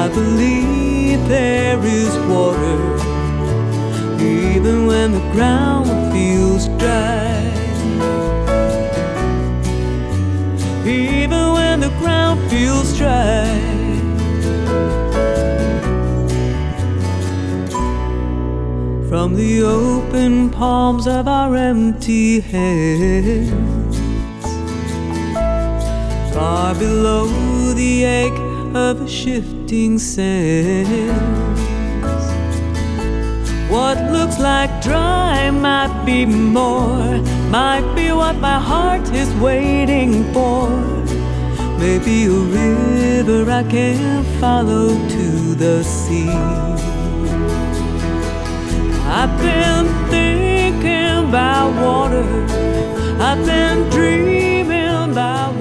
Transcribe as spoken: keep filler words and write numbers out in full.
I believe there is water, even when the ground feels dry. Even when the ground feels dry. From the open palms of our empty hands, far below the ache of the shifting sands, what looks like dry might be more, might be what my heart is waiting for. Maybe a river I can follow to the sea. I've been thinking about water, I've been dreaming about